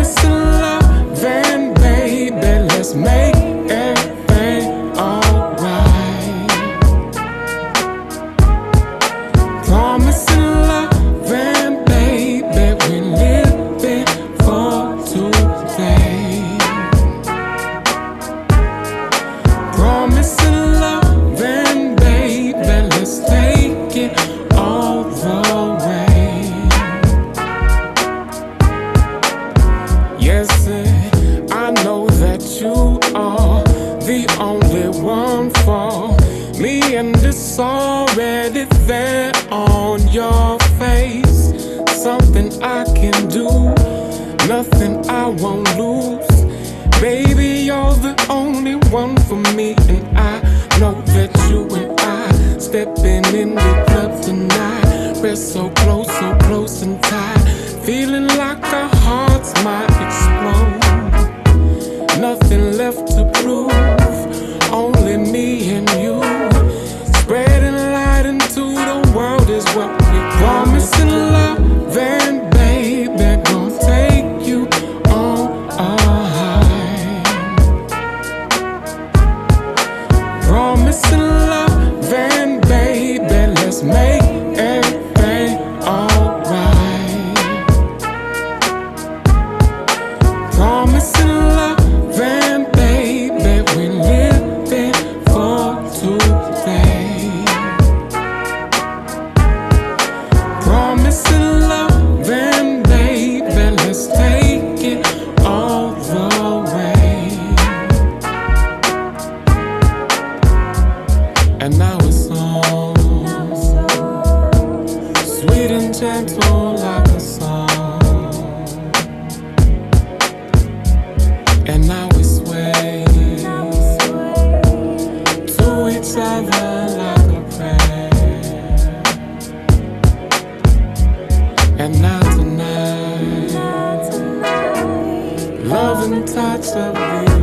Promise and love, and baby, let's make everything alright. Promise and love, and baby, we're living for today. Promise and love, and baby, let's take it all the way. Yes, I know that you are the only one for me, and it's already there on your face. Something I can do, nothing I won't lose. Baby, you're the only one for me, and I know that you and I stepping in the club tonight. We're so close and tight, feeling like our hearts might explode. Nothing left to prove, only me and you. Spreading light into the world is what we promise and love, and baby, gonna take you on a high. Promise and love, and baby, let's make everything alright. Promise and love, and baby, we're living for today. Promise and love, and baby, let's take it all the way. And now it's on, sweet and gentle like a song. And now we sway to each other like a prayer. And now tonight, love and touch of the